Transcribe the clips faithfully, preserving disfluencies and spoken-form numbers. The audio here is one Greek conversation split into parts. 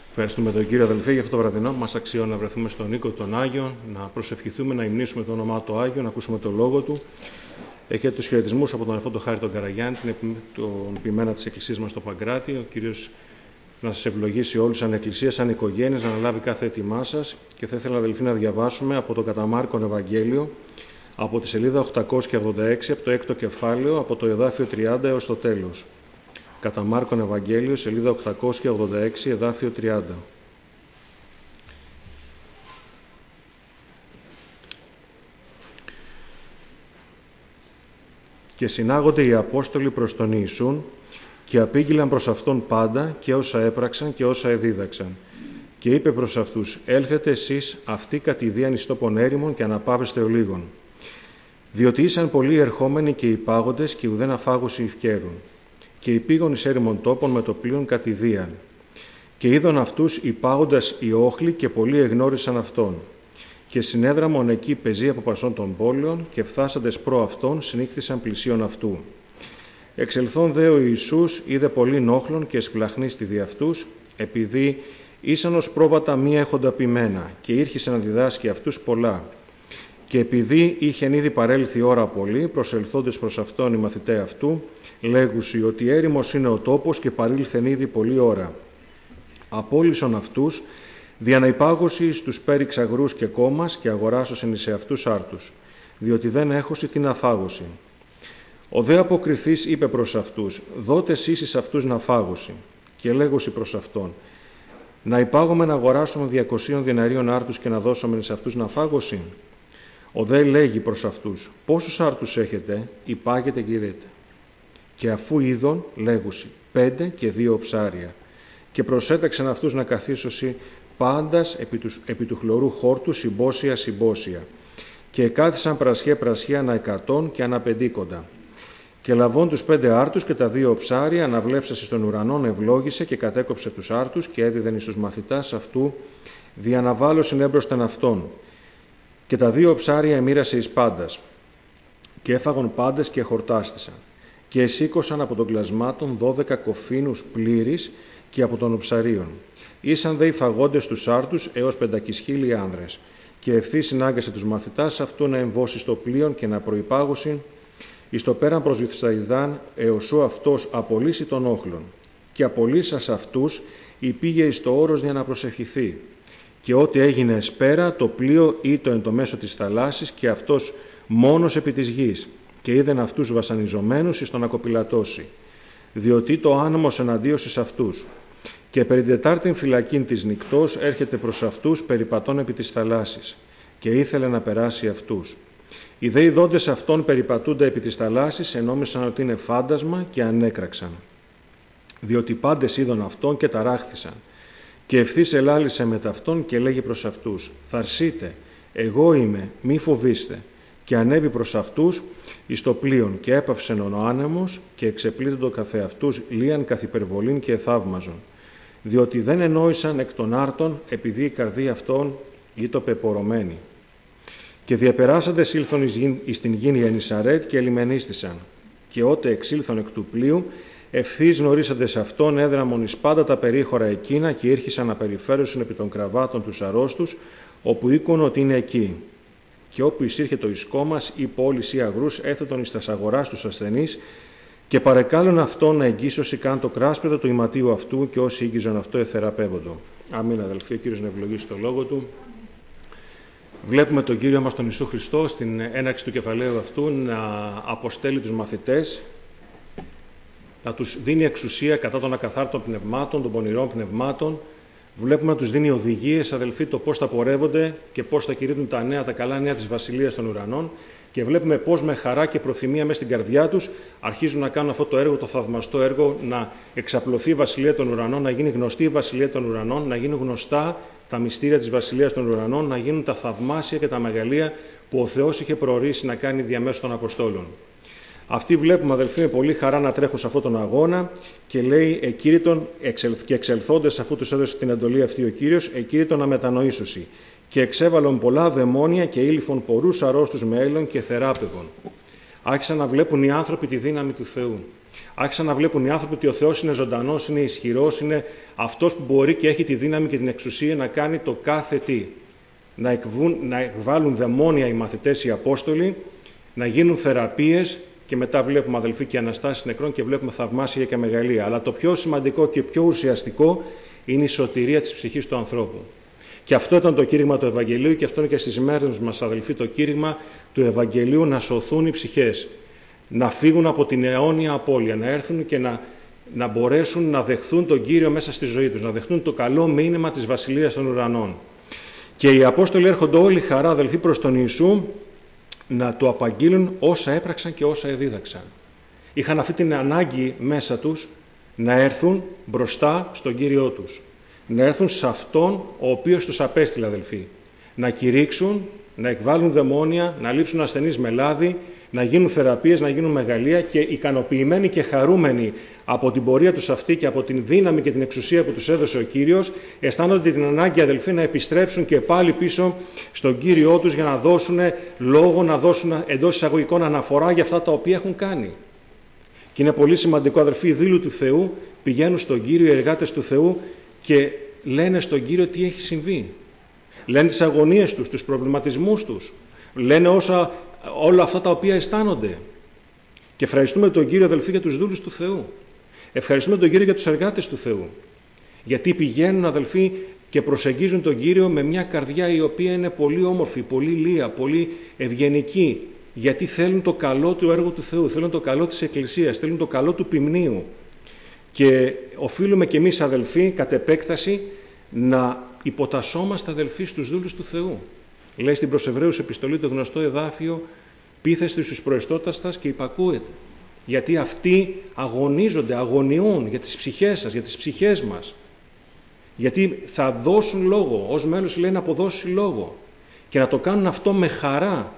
Ευχαριστούμε τον Κύριο, αδελφοί, για αυτό το βραδινό που μας αξιώνει να βρεθούμε στον οίκο των Άγιων, να προσευχηθούμε, να υμνήσουμε το όνομά του Άγιου, να ακούσουμε το λόγο του. Έχετε τους χαιρετισμούς από τον αδελφό τον Χάρη τον Καραγιάννη, τον ποιμένα της Εκκλησίας μας στο Παγκράτη. Ο Κύριος να σας ευλογήσει όλους σαν Εκκλησία, σαν οικογένειες, να αναλάβει κάθε έτοιμά σας. Και θα ήθελα, αδελφοί, να διαβάσουμε από το κατά Μάρκον Ευαγγέλιο, από τη σελίδα οκτακόσια ογδόντα έξι, από το έκτο κεφάλαιο, από το εδάφιο τριάντα έως το τέλος. Κατά Μάρκον Ευαγγέλιο, σελίδα οκτακόσια ογδόντα έξι, εδάφιο τριάντα. Και συνάγονται οι Απόστολοι προς τον Ιησούν και απήγγειλαν προς Αυτόν πάντα και όσα έπραξαν και όσα εδίδαξαν. Και είπε προς αυτούς: «Έλθετε εσείς αυτοί κατηδίαν εις τόπον έρημον και αναπαύεστε ολίγων. Διότι ήσαν πολλοί ερχόμενοι και υπάγοντες και ουδέν αφάγωση ευκαίρουν. Και υπήγον εις έρημον τόπον με το πλοίον κατηδίαν. Και είδον αυτούς υπάγοντας οι όχλοι και πολλοί εγνώρισαν Αυτόν. Και συνέδραμον εκεί πεζοί από πασών των πόλεων και φθάσαντες προ Αυτόν συνήχθησαν πλησίον Αυτού. Εξελθών δε ο Ιησούς είδε πολλήν όχλων και εσπλαχνίστη δι' αυτούς, επειδή ήσαν ως πρόβατα μη έχοντα ποιμένα, και ήρχισε να διδάσκει αυτούς πολλά. Και επειδή είχεν ήδη παρέλθει ώρα πολύ, προσελθόντες προς Αυτόν οι μαθηταί αυτού, λέγουσι ότι έρημος είναι ο τόπος και παρήλθεν ήδη πολλή ώρα. Απόλυσον αυτούς, δια να υπάγωση στους πέριξ αγρούς και κόμμας και αγοράσωσεν εις εαυτούς άρτους, διότι δεν έχωση την αφάγωση. Ο δε αποκριθής είπε προς αυτούς: «Δότε εσείς εις αυτούς να φάγωση». Και λέγουσι προς Αυτόν: «Να υπάγουμε να αγοράσουμε διακοσίων διναρίων άρτους και να δώσουμε εις αυτούς να φάγωση». Ο δε λέγει προς αυτούς: «Πόσους άρτους έχετε?» «Υπάγετε γυρέτε». Και αφού είδον, λέγουσι: «Πέντε και δύο ψάρια». Και προσέταξαν αυτούς να καθίσωσι πάντας επί του, επί του χλωρού χόρτου συμπόσια συμπόσια. Και εκάθισαν πρασιέ πρασιά ανά εκατόν και ανά πεντήκοντα. Και λαβών τους πέντε άρτους και τα δύο ψάρια, αναβλέψασι στον ουρανόν, ευλόγησε και κατέκοψε τους άρτους και έδιδεν εις τους μαθητάς αυτού, διαναβάλλωσιν έμπροσθεν αυτόν. Και τα δύο ψάρια εμοίρασε εις πάντας. Και έφαγον πάντες και χορτάστησαν. Και εσήκωσαν από των κλασμάτων δώδεκα κοφίνους πλήρης και από των ψαρίων. Ήσαν δε οι φαγόντες τους άρτους έως πεντακισχίλιοι άνδρες. Και ευθύ συνάγκασε τους μαθητάς αυτού να εμβώσει στο πλοίον και να προϋπάγωσιν εις το πέραν προς Βηθσαϊδάν, έως ού αυτός απολύσει των όχλων. Και απολύσας αυτούς υπήγε εις το όρος για να προσευχηθεί. Και ό,τι έγινε εσπέρα, το πλοίο ήτο εν το μέσο της θαλάσσης και αυτός μόνος επί της γης. Και είδεν αυτούς βασανιζομένους εις τον ακοπηλατώσει. Διότι το άνομος εναντίωσης αυτούς. Και περί τετάρτην φυλακήν της νυκτός έρχεται προς αυτούς περιπατών επί της θαλάσσης. Και ήθελε να περάσει αυτούς. Οι δε ειδώντες αυτών περιπατούνται επί της θαλάσσης ενόμισαν ότι είναι φάντασμα και ανέκραξαν. Διότι πάντες είδον αυτόν και ταράχθησαν. Και ευθύς ελάλησε με ταυτόν και λέγει προς αυτούς: «Θαρσείτε, εγώ είμαι, μη φοβήστε». Και ανέβη προς αυτούς εις το πλοίον και έπαυσεν ο άνεμος και εξεπλήττοντο καθεαυτούς λίαν καθ' υπερβολήν και εθαύμαζον. Διότι δεν ενόησαν εκ των άρτων επειδή η καρδία αυτών ήτο πεπορωμένη. Και διαπεράσαντες ήλθον εις την γην Γεννησαρέτ και ελιμενίστησαν. Και ότε εξήλθον εκ του πλοίου, ευθύς γνωρίσαντες αυτόν έδραμον εις πάντα τα περίχωρα εκείνα και ήρχισαν να περιφέρουσουν επί των κραβάτων τους αρρώστους, όπου οίκον ότι είναι εκεί. Και όπου εισήρχε το ισκόμας ή πόλης ή αγρούς, έθετον εις τας αγοράς τους ασθενείς, και παρεκάλουν αυτόν να εγγύσωση καν το κράσπεδο του ηματίου αυτού, και όσοι ήγγιζον αυτό εθεραπεύοντο. Αμήν, αδελφοί, ο Κύριος να ευλογήσει το λόγο του. Βλέπουμε τον Κύριο μας τον Ιησού Χριστό στην έναρξη του κεφαλαίου αυτού να αποστέλει τους μαθητές, να τους δίνει εξουσία κατά των ακαθάρτων πνευμάτων, των πονηρών πνευμάτων. Βλέπουμε να τους δίνει οδηγίες, αδελφοί, το πώς θα πορεύονται και πώς θα κηρύττουν τα νέα, τα καλά νέα της Βασιλείας των Ουρανών. Και βλέπουμε πώς με χαρά και προθυμία μέσα στην καρδιά τους αρχίζουν να κάνουν αυτό το έργο, το θαυμαστό έργο, να εξαπλωθεί η Βασιλεία των Ουρανών, να γίνει γνωστή η Βασιλεία των Ουρανών, να γίνουν γνωστά τα μυστήρια της Βασιλείας των Ουρανών, να γίνουν τα θαυμάσια και τα μεγαλεία που ο Θεός είχε προορίσει να κάνει διαμέσου των Αποστόλων. Αυτοί βλέπουμε, αδελφοί, με πολύ χαρά να τρέχουν σε αυτόν τον αγώνα και λέει εκήρυτον και εξελθόντες αφού τους έδωσε την εντολή αυτή ο Κύριος, εκήρυτον να μετανοήσωσι. Και εξέβαλον πολλά δαιμόνια και ήλυφον πορούς αρρώστους με έλλον και θεράπευον. Άρχισαν να βλέπουν οι άνθρωποι τη δύναμη του Θεού. άρχισαν να βλέπουν οι άνθρωποι ότι ο Θεός είναι ζωντανός, είναι ισχυρός, είναι αυτός που μπορεί και έχει τη δύναμη και την εξουσία να κάνει το κάθε τι. Να, εκβούν, να εκβάλουν δαιμόνια οι μαθητές, οι Απόστολοι, να γίνουν θεραπείες και μετά βλέπουμε, αδελφοί, και αναστάσεις νεκρών και βλέπουμε θαυμάσια και μεγαλεία. Αλλά το πιο σημαντικό και πιο ουσιαστικό είναι η σωτηρία της ψυχής του ανθρώπου. Και αυτό ήταν το κήρυγμα του Ευαγγελίου και αυτό είναι και στις μέρες μας, αδελφοί, το κήρυγμα του Ευαγγελίου, να σωθούν οι ψυχές, να φύγουν από την αιώνια απώλεια, να έρθουν και να, να μπορέσουν να δεχθούν τον Κύριο μέσα στη ζωή τους, να δεχθούν το καλό μήνυμα της Βασιλείας των Ουρανών. Και οι Απόστολοι έρχονται όλοι χαρά, αδελφοί, προς τον Ιησού να του απαγγείλουν όσα έπραξαν και όσα εδίδαξαν. Είχαν αυτή την ανάγκη μέσα τους να έρθουν μπροστά στον Κύριό τους. Να έρθουν σε Αυτόν ο οποίος τους απέστειλε, αδελφοί. Να κηρύξουν, να εκβάλουν δαιμόνια, να λείψουν ασθενείς με λάδι, να γίνουν θεραπείες, να γίνουν μεγαλεία και ικανοποιημένοι και χαρούμενοι από την πορεία τους αυτή και από την δύναμη και την εξουσία που τους έδωσε ο Κύριος, αισθάνονται την ανάγκη, αδελφοί, να επιστρέψουν και πάλι πίσω στον Κύριό τους για να δώσουν λόγο, να δώσουν εντός εισαγωγικών αναφορά για αυτά τα οποία έχουν κάνει. Και είναι πολύ σημαντικό, αδελφοί, οι δήλοι του Θεού πηγαίνουν στον Κύριο, οι εργάτες του Θεού, και λένε στον Κύριο τι έχει συμβεί. Λένε τις αγωνίες τους, τους προβληματισμούς τους. Λένε όσα, όλα αυτά τα οποία αισθάνονται. Και ευχαριστούμε τον Κύριο, αδελφοί, για τους δούλους του Θεού. Ευχαριστούμε τον Κύριο για τους εργάτες του Θεού. Γιατί πηγαίνουν, αδελφοί, και προσεγγίζουν τον Κύριο με μια καρδιά η οποία είναι πολύ όμορφη, πολύ λία, πολύ ευγενική. Γιατί θέλουν το καλό του έργου του Θεού, θέλουν το καλό της Εκκλησίας, θέλουν το καλό του ποιμνίου. Και οφείλουμε κι εμείς, αδελφοί, κατ' επέκταση, να υποτασσόμαστε, αδελφοί, στους δούλους του Θεού. Λέει στην προς Εβραίους επιστολή το γνωστό εδάφιο, πείθεστε στους προεστώταστας και υπακούετε. Γιατί αυτοί αγωνίζονται, αγωνιούν για τις ψυχές σας, για τις ψυχές μας. Γιατί θα δώσουν λόγο, ως μέλος λέει να αποδώσει λόγο. Και να το κάνουν αυτό με χαρά.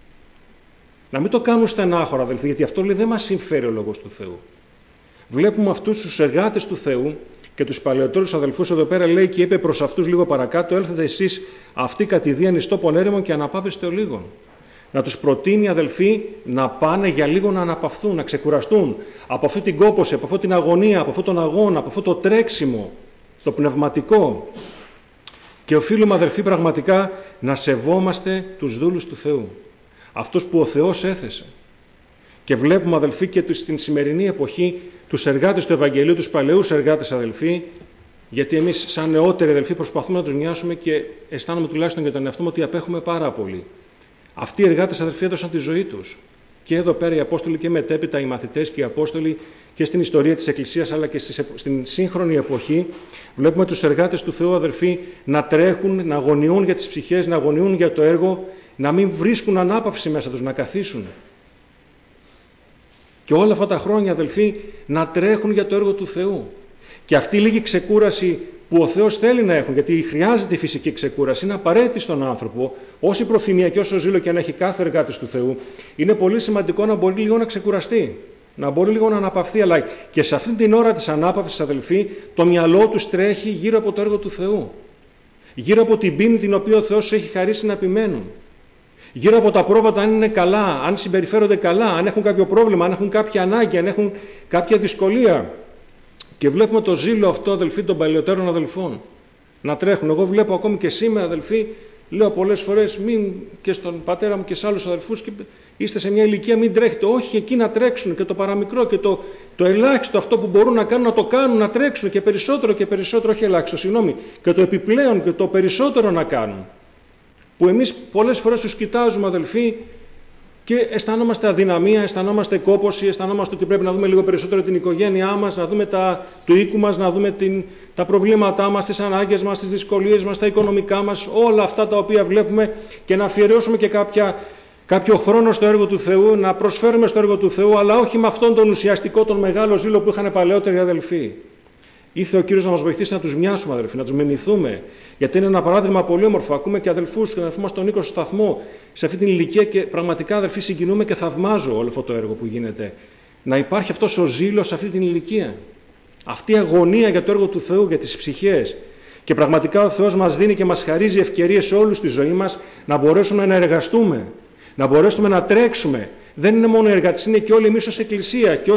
Να μην το κάνουν στενάχωρα, αδελφοί, γιατί αυτό λέει δεν μας συμφέρει ο λόγος του Θεού. Βλέπουμε αυτούς τους εργάτες του Θεού και τους παλαιότερους αδελφούς εδώ πέρα, λέει, και είπε προς αυτούς λίγο παρακάτω, έλθετε εσείς αυτοί κατηδίαν εις τόπον έρημον και αναπαύεστε ο λίγον. Να τους προτείνει, αδελφοί, να πάνε για λίγο να αναπαυθούν, να ξεκουραστούν από αυτή την κόπωση, από αυτή την αγωνία, από αυτόν τον αγώνα, από αυτό το τρέξιμο, το πνευματικό. Και οφείλουμε, αδελφοί, πραγματικά να σεβόμαστε τους δούλους του Θεού. Αυτούς που ο Θεός έθεσε. Και βλέπουμε, αδελφοί, και στην σημερινή εποχή τους εργάτες του Ευαγγελίου, τους παλαιούς εργάτες, αδελφοί, γιατί εμείς σαν νεότεροι, αδελφοί, προσπαθούμε να τους νοιάσουμε και αισθάνομαι τουλάχιστον για τον εαυτό μου ότι απέχουμε πάρα πολύ. Αυτοί οι εργάτες, αδελφοί, έδωσαν τη ζωή τους. Και εδώ πέρα οι Απόστολοι και μετέπειτα οι μαθητές και οι Απόστολοι και στην ιστορία της Εκκλησίας αλλά και στην σύγχρονη εποχή βλέπουμε τους εργάτες του Θεού, αδελφοί, να τρέχουν, να αγωνιούν για τις ψυχές, να αγωνιούν για το έργο, να μην βρίσκουν ανάπαυση μέσα τους, να καθίσουν. Και όλα αυτά τα χρόνια, αδελφοί, να τρέχουν για το έργο του Θεού. Και αυτή η λίγη ξεκούραση που ο Θεός θέλει να έχουν, γιατί χρειάζεται η φυσική ξεκούραση, είναι απαραίτητη στον άνθρωπο, όση προθυμία και όσο ζήλο και αν έχει κάθε εργάτης του Θεού, είναι πολύ σημαντικό να μπορεί λίγο να ξεκουραστεί, να μπορεί λίγο να αναπαυθεί. Αλλά και σε αυτή την ώρα της ανάπαυσης, αδελφοί, το μυαλό τους τρέχει γύρω από το έργο του Θεού. Γύρω από την πίνη την οποία ο Θεός έχει χαρίσει να επιμένουν. Γύρω από τα πρόβατα, αν είναι καλά, αν συμπεριφέρονται καλά, αν έχουν κάποιο πρόβλημα, αν έχουν κάποια ανάγκη, αν έχουν κάποια δυσκολία. Και βλέπουμε το ζήλο αυτό, αδελφοί, των παλαιότερων αδελφών να τρέχουν. Εγώ βλέπω ακόμη και σήμερα, αδελφοί, λέω πολλές φορές, μην και στον πατέρα μου και σε άλλους αδελφούς, και είστε σε μια ηλικία, μην τρέχετε. Όχι, εκεί να τρέξουν και το παραμικρό και το, το ελάχιστο αυτό που μπορούν να κάνουν, να το κάνουν, να τρέξουν και περισσότερο και περισσότερο, όχι ελάχιστο, συγγνώμη, και το επιπλέον και το περισσότερο να κάνουν. Που εμείς πολλές φορές τους κοιτάζουμε, αδελφοί, και αισθανόμαστε αδυναμία, αισθανόμαστε κόπωση, αισθανόμαστε ότι πρέπει να δούμε λίγο περισσότερο την οικογένειά μας, να δούμε τα του οίκου μας, να δούμε την, τα προβλήματά μας, τις ανάγκες μας, τις δυσκολίες μας, τα οικονομικά μας, όλα αυτά τα οποία βλέπουμε, και να αφιερώσουμε και κάποια, κάποιο χρόνο στο έργο του Θεού, να προσφέρουμε στο έργο του Θεού, αλλά όχι με αυτόν τον ουσιαστικό, τον μεγάλο ζήλο που είχαν παλαιότεροι αδελφοί. Ήρθε ο Κύριος να μας βοηθήσει να τους μοιάσουμε, αδελφοί, να τους μιμηθούμε. Γιατί είναι ένα παράδειγμα πολύ όμορφο. Ακούμε και αδελφούς και αδελφού μας τον Νίκο στο σταθμό σε αυτή την ηλικία και πραγματικά, αδελφοί, συγκινούμε και θαυμάζω όλο αυτό το έργο που γίνεται. Να υπάρχει αυτός ο ζήλος σε αυτή την ηλικία. Αυτή η αγωνία για το έργο του Θεού, για τις ψυχές. Και πραγματικά ο Θεός μας δίνει και μας χαρίζει ευκαιρίες σε όλους στη ζωή μας να μπορέσουμε να εργαστούμε, να μπορέσουμε να τρέξουμε. Δεν είναι μόνο οι εργάτες, είναι και όλοι εμείς ως Εκκλησία και ως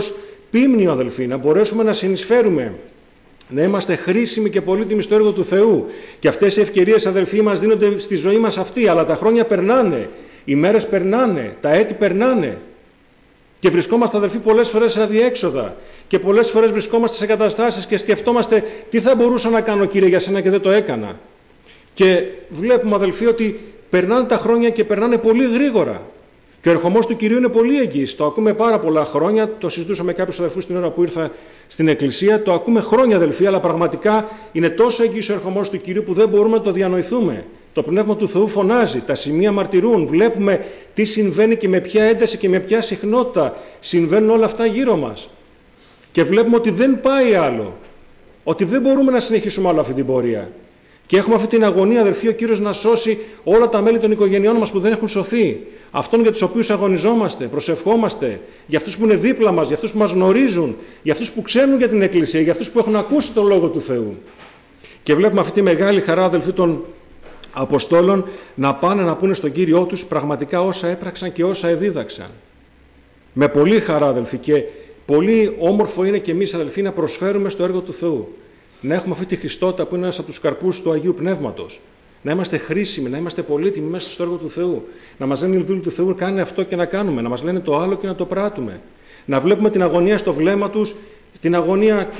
πίμνιο, αδελφοί, να μπορέσουμε να συνεισφέρουμε, να είμαστε χρήσιμοι και πολύτιμοι στο έργο του Θεού. Και αυτές οι ευκαιρίες, αδελφοί, μας δίνονται στη ζωή μας αυτή, αλλά τα χρόνια περνάνε, οι μέρες περνάνε, τα έτη περνάνε. Και βρισκόμαστε, αδελφοί, πολλές φορές σε αδιέξοδα. Και πολλές φορές βρισκόμαστε σε καταστάσεις και σκεφτόμαστε τι θα μπορούσα να κάνω, Κύριε, για σένα και δεν το έκανα. Και βλέπουμε, αδελφοί, ότι περνάνε τα χρόνια και περνάνε πολύ γρήγορα. Και ο ερχομός του Κυρίου είναι πολύ εγγύης. Το ακούμε πάρα πολλά χρόνια. Το συζητούσα με κάποιους αδελφούς την ώρα που ήρθα στην εκκλησία. Το ακούμε χρόνια, αδελφοί, αλλά πραγματικά είναι τόσο εγγύης ο ερχομός του Κυρίου που δεν μπορούμε να το διανοηθούμε. Το Πνεύμα του Θεού φωνάζει, τα σημεία μαρτυρούν, βλέπουμε τι συμβαίνει και με ποια ένταση και με ποια συχνότητα συμβαίνουν όλα αυτά γύρω μας. Και βλέπουμε ότι δεν πάει άλλο, ότι δεν μπορούμε να συνεχίσουμε άλλο αυτή την πορεία. Και έχουμε αυτή την αγωνία, αδελφοί, ο Κύριος να σώσει όλα τα μέλη των οικογενειών μας που δεν έχουν σωθεί. Αυτών για τους οποίους αγωνιζόμαστε, προσευχόμαστε, για αυτούς που είναι δίπλα μας, για αυτούς που μας γνωρίζουν, για αυτούς που ξέρουν για την Εκκλησία, για αυτούς που έχουν ακούσει τον Λόγο του Θεού. Και βλέπουμε αυτή τη μεγάλη χαρά, αδελφοί, των Αποστόλων να πάνε να πούνε στον Κύριό τους πραγματικά όσα έπραξαν και όσα εδίδαξαν. Με πολύ χαρά, αδελφοί, και πολύ όμορφο είναι και εμείς, αδελφοί, να προσφέρουμε στο έργο του Θεού. Να έχουμε αυτή τη Χριστότητα που είναι ένας από τους καρπούς του Αγίου Πνεύματος. Να είμαστε χρήσιμοι, να είμαστε πολύτιμοι μέσα στο έργο του Θεού. Να μας λένε οι δούλοι του Θεού, κάνε αυτό και να κάνουμε. Να μας λένε το άλλο και να το πράττουμε. Να βλέπουμε την αγωνία στο βλέμμα τους, την αγωνία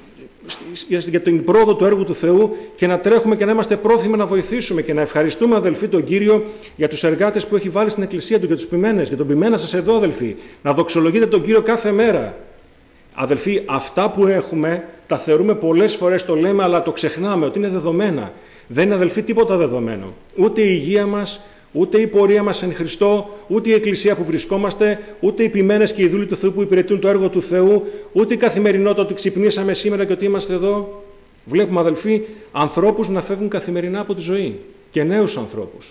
για την πρόοδο του έργου του Θεού και να τρέχουμε και να είμαστε πρόθυμοι να βοηθήσουμε και να ευχαριστούμε, αδελφοί, τον Κύριο για τους εργάτες που έχει βάλει στην εκκλησία του, για τους ποιμένες, για τον ποιμένα σας εδώ, αδελφοί. Να δοξολογείτε τον Κύριο κάθε μέρα. Αδελφοί, αυτά που έχουμε τα θεωρούμε πολλές φορές, το λέμε, αλλά το ξεχνάμε ότι είναι δεδομένα. Δεν είναι, αδελφοί, τίποτα δεδομένο. Ούτε η υγεία μας, ούτε η πορεία μας εν Χριστώ, ούτε η εκκλησία που βρισκόμαστε, ούτε οι ποιμένες και οι δούλοι του Θεού που υπηρετούν το έργο του Θεού, ούτε η καθημερινότητα ότι ξυπνήσαμε σήμερα και ότι είμαστε εδώ. Βλέπουμε, αδελφοί, ανθρώπους να φεύγουν καθημερινά από τη ζωή και νέους ανθρώπους.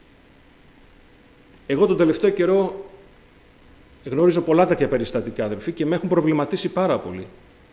Εγώ τον τελευταίο καιρό γνωρίζω πολλά τέτοια περιστατικά, αδελφοί, και με έχουν προβληματίσει πάρα πολύ.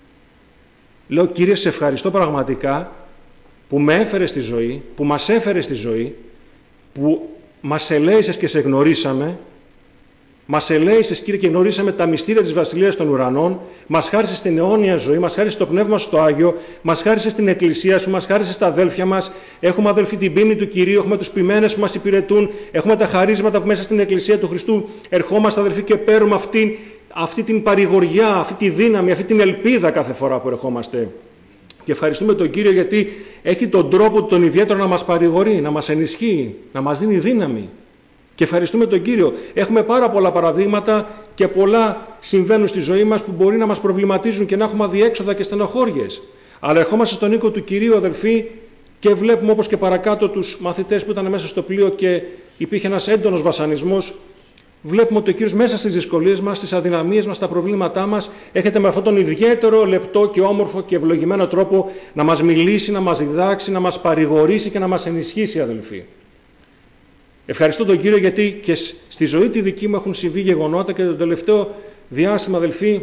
Λέω, Κύριε, σε ευχαριστώ πραγματικά που με έφερε στη ζωή, που μας έφερε στη ζωή, που μας ελέησες και σε γνωρίσαμε, μας ελέησες, Κύριε, και γνωρίσαμε τα μυστήρια της Βασιλείας των Ουρανών, μας χάρισες την αιώνια ζωή, μας χάρισες το Πνεύμα σου το Άγιο, μας χάρισες την Εκκλησία σου, μας χάρισες τα αδέλφια μας, έχουμε, αδελφοί, την πίνη του Κυρίου, έχουμε τους ποιμένες που μας υπηρετούν, έχουμε τα χαρίσματα που μέσα στην Εκκλησία του Χριστού ερχόμαστε, αδελφοί, και παίρνουμε αυτή, αυτή την παρηγοριά, αυτή τη δύναμη, αυτή την ελπίδα κάθε φορά που ερχόμαστε. Και ευχαριστούμε τον Κύριο γιατί έχει τον τρόπο τον ιδιαίτερο να μας παρηγορεί, να μας ενισχύει, να μας δίνει δύναμη. Και ευχαριστούμε τον Κύριο. Έχουμε πάρα πολλά παραδείγματα και πολλά συμβαίνουν στη ζωή μας που μπορεί να μας προβληματίζουν και να έχουμε αδιέξοδα και στενοχώριες. Αλλά ερχόμαστε στον οίκο του Κυρίου, αδελφοί, και βλέπουμε, όπως και παρακάτω, τους μαθητές που ήταν μέσα στο πλοίο και υπήρχε ένας έντονος βασανισμός. Βλέπουμε ότι ο Κύριος μέσα στις δυσκολίες μας, στις αδυναμίες μας, στα προβλήματά μας, έρχεται με αυτόν τον ιδιαίτερο, λεπτό και όμορφο και ευλογημένο τρόπο να μας μιλήσει, να μας διδάξει, να μας παρηγορήσει και να μας ενισχύσει, αδελφοί. Ευχαριστώ τον Κύριο γιατί και στη ζωή τη δική μου έχουν συμβεί γεγονότα και το τελευταίο διάστημα, αδελφοί,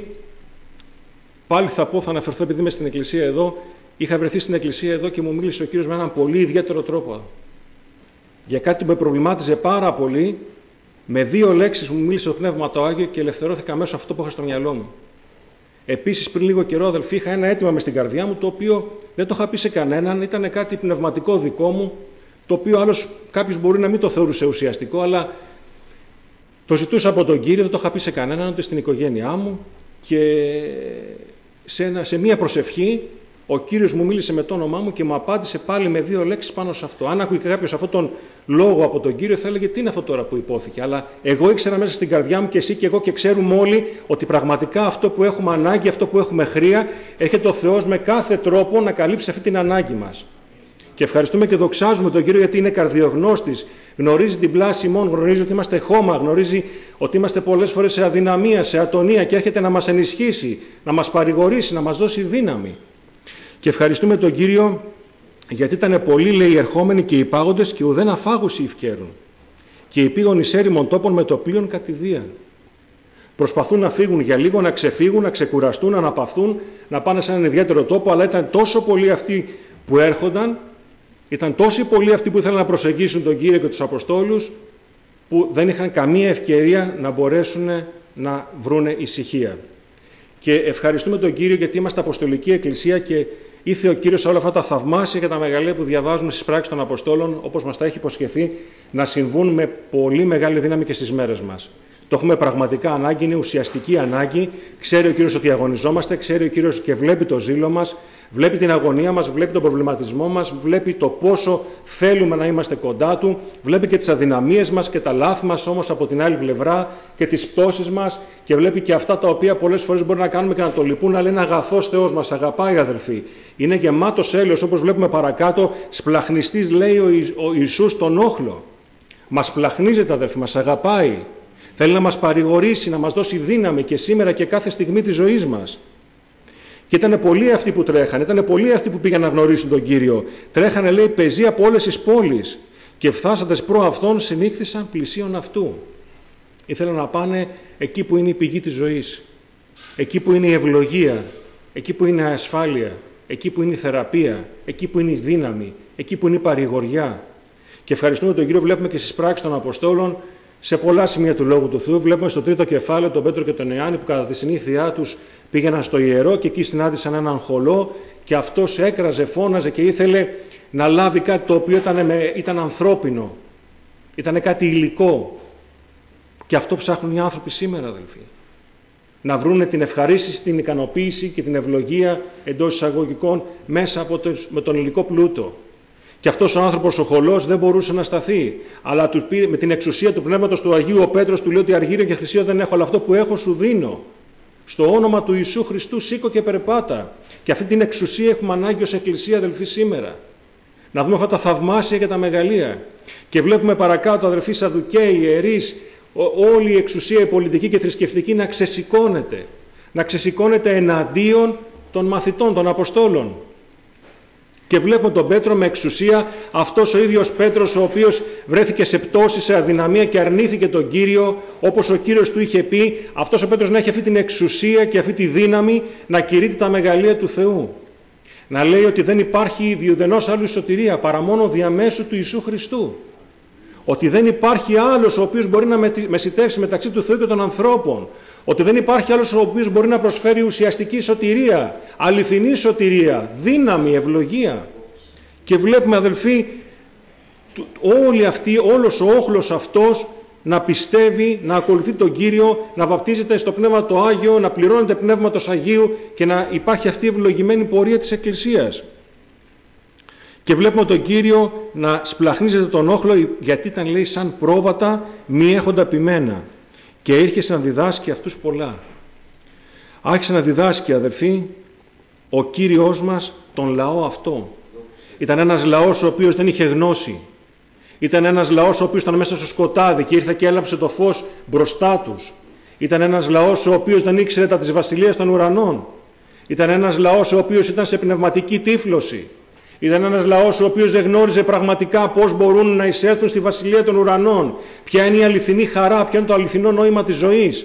πάλι θα πω, θα αναφερθώ επειδή είμαι στην εκκλησία εδώ, είχα βρεθεί στην εκκλησία εδώ και μου μίλησε ο Κύριος με έναν πολύ ιδιαίτερο τρόπο. Για κάτι που με προβλημάτιζε πάρα πολύ. Με δύο λέξεις μου μίλησε το Πνεύμα το Άγιο και ελευθερώθηκα μέσω αυτό που είχα στο μυαλό μου. Επίσης, πριν λίγο καιρό, αδελφοί, είχα ένα αίτημα μες στην καρδιά μου, το οποίο δεν το είχα πει σε κανέναν, ήταν κάτι πνευματικό δικό μου, το οποίο άλλος κάποιος μπορεί να μην το θεωρούσε ουσιαστικό, αλλά το ζητούσα από τον Κύριο, δεν το είχα πει σε κανέναν, ούτε στην οικογένειά μου, και σε, ένα, σε μία προσευχή ο Κύριος μου μίλησε με το όνομά μου και μου απάντησε πάλι με δύο λέξεις πάνω σε αυτό. Αν ακούει κάποιος αυτόν τον λόγο από τον Κύριο, θα έλεγε τι είναι αυτό τώρα που υπόθηκε. Αλλά εγώ ήξερα μέσα στην καρδιά μου και εσύ και εγώ και ξέρουμε όλοι ότι πραγματικά αυτό που έχουμε ανάγκη, αυτό που έχουμε χρία, έρχεται ο Θεός με κάθε τρόπο να καλύψει αυτή την ανάγκη μας. Και ευχαριστούμε και δοξάζουμε τον Κύριο γιατί είναι καρδιογνώστης, γνωρίζει την πλάση ημών, γνωρίζει ότι είμαστε χώμα, γνωρίζει ότι είμαστε πολλές φορές σε αδυναμία, σε ατονία και έρχεται να μας ενισχύσει, να μας παρηγορήσει, να μας δώσει δύναμη. Και ευχαριστούμε τον Κύριο γιατί ήταν πολλοί, λέει, ερχόμενοι και υπάγοντες και ουδέν αφάγουσι ευκαιρούν. Και υπήγον εις έρημον τόπων με το πλοίον κατηδίαν. Προσπαθούν να φύγουν για λίγο, να ξεφύγουν, να ξεκουραστούν, να αναπαυθούν, να πάνε σε έναν ιδιαίτερο τόπο, αλλά ήταν τόσο πολλοί αυτοί που έρχονταν, ήταν τόσοι πολλοί αυτοί που ήθελαν να προσεγγίσουν τον Κύριο και τους Αποστόλους, που δεν είχαν καμία ευκαιρία να μπορέσουν να βρούνε ησυχία. Και ευχαριστούμε τον Κύριο γιατί είμαστε Αποστολική Εκκλησία και ήθε ο Κύριος όλα αυτά τα θαυμάσια και τα μεγαλεία που διαβάζουμε στις πράξεις των Αποστόλων, όπως μας τα έχει υποσχεθεί, να συμβούν με πολύ μεγάλη δύναμη και στις μέρες μας. Το έχουμε πραγματικά ανάγκη, είναι ουσιαστική ανάγκη. Ξέρει ο Κύριος ότι αγωνιζόμαστε, ξέρει ο Κύριος και βλέπει το ζήλο μας, βλέπει την αγωνία μας, βλέπει τον προβληματισμό μας, βλέπει το πόσο θέλουμε να είμαστε κοντά Του, βλέπει και τις αδυναμίες μας και τα λάθη μας όμως από την άλλη πλευρά και τις πτώσεις μας και βλέπει και αυτά τα οποία πολλές φορές μπορεί να κάνουμε και να το λυπούν, αλλά είναι αγαθός Θεός, μας αγαπάει αδελφοί. Είναι γεμάτος έλεος, όπως βλέπουμε παρακάτω, σπλαχνιστής λέει ο, Ι- ο Ιησούς τον όχλο. Μας πλαχνίζεται αδελφοί, μας αγαπάει. Θέλει να μας παρηγορήσει, να μας δώσει δύναμη και σήμερα και κάθε στιγμή της ζωής μας. Και ήταν πολλοί αυτοί που τρέχανε, ήταν πολλοί αυτοί που πήγαν να γνωρίσουν τον Κύριο. Τρέχανε, λέει, πεζοί από όλες τις πόλεις και φθάσαντες προ αυτόν συνήχθησαν πλησίον αυτού. Ήθελαν να πάνε εκεί που είναι η πηγή της ζωής, εκεί που είναι η ευλογία, εκεί που είναι η ασφάλεια, εκεί που είναι η θεραπεία, εκεί που είναι η δύναμη, εκεί που είναι η παρηγοριά. Και ευχαριστούμε τον Κύριο, βλέπουμε και στις πράξεις των Αποστόλων, σε πολλά σημεία του Λόγου του Θεού, βλέπουμε στο τρίτο κεφάλαιο τον Πέτρο και τον Ιωάννη που κατά τη συνήθειά τους πήγαιναν στο ιερό και εκεί συνάντησαν έναν χολό και αυτός έκραζε, φώναζε και ήθελε να λάβει κάτι το οποίο ήταν, με, ήταν ανθρώπινο, ήταν κάτι υλικό. Και αυτό ψάχνουν οι άνθρωποι σήμερα, αδελφοί. Να βρούνε την ευχαρίστηση, την ικανοποίηση και την ευλογία εντός εισαγωγικών μέσα από το, με τον υλικό πλούτο. Και αυτός ο άνθρωπος ο χολός δεν μπορούσε να σταθεί. Αλλά του πήρε, με την εξουσία του Πνεύματος του Αγίου ο Πέτρος του λέει ότι αργύριο και χρυσίο δεν έχω, αλλά αυτό που έχω σου δίνω. Στο όνομα του Ιησού Χριστού σήκω και περπάτα. Και αυτή την εξουσία έχουμε ανάγκη ως Εκκλησία, αδελφοί, σήμερα. Να δούμε αυτά τα θαυμάσια και τα μεγαλεία. Και βλέπουμε παρακάτω, αδελφοί, Σαδουκαίοι, ιερείς, όλη η εξουσία, η πολιτική και θρησκευτική να ξεσηκώνεται. Να ξεσηκώνεται εναντίον των μαθητών, των Αποστόλων. Και βλέπουμε τον Πέτρο με εξουσία, αυτός ο ίδιος Πέτρος ο οποίος βρέθηκε σε πτώση, σε αδυναμία και αρνήθηκε τον Κύριο, όπως ο Κύριος του είχε πει, αυτός ο Πέτρος να έχει αυτή την εξουσία και αυτή τη δύναμη να κηρύττει τα μεγαλεία του Θεού. Να λέει ότι δεν υπάρχει διουδενός άλλου σωτηρία παρά μόνο διαμέσου του Ιησού Χριστού. Ότι δεν υπάρχει άλλος ο οποίος μπορεί να μεσιτεύσει μεταξύ του Θεού και των ανθρώπων. Ότι δεν υπάρχει άλλος ο οποίος μπορεί να προσφέρει ουσιαστική σωτηρία, αληθινή σωτηρία, δύναμη, ευλογία. Και βλέπουμε, αδελφοί, όλοι αυτοί, όλος ο όχλος αυτός να πιστεύει, να ακολουθεί τον Κύριο, να βαπτίζεται στο Πνεύμα το Άγιο, να πληρώνεται Πνεύματος Αγίου και να υπάρχει αυτή η ευλογημένη πορεία της Εκκλησίας. Και βλέπουμε τον Κύριο να σπλαχνίζεται τον όχλο, γιατί ήταν, λέει, σαν πρόβατα μη έχοντα ποιμένα. Και ήρχεσε να διδάσκει αυτούς πολλά. Άρχισε να διδάσκει, αδελφοί, ο Κύριος μας τον λαό αυτό. Ήταν ένας λαός ο οποίος δεν είχε γνώση. Ήταν ένας λαός ο οποίος ήταν μέσα στο σκοτάδι και ήρθε και έλαψε το φως μπροστά τους. Ήταν ένας λαός ο οποίος δεν ήξερε τα της βασιλείας των ουρανών. Ήταν ένας λαός ο οποίος ήταν σε πνευματική τύφλωση. Ήταν ένας λαός ο οποίος δεν γνώριζε πραγματικά πώς μπορούν να εισέλθουν στη βασιλεία των ουρανών. Ποια είναι η αληθινή χαρά, ποιο είναι το αληθινό νόημα της ζωής.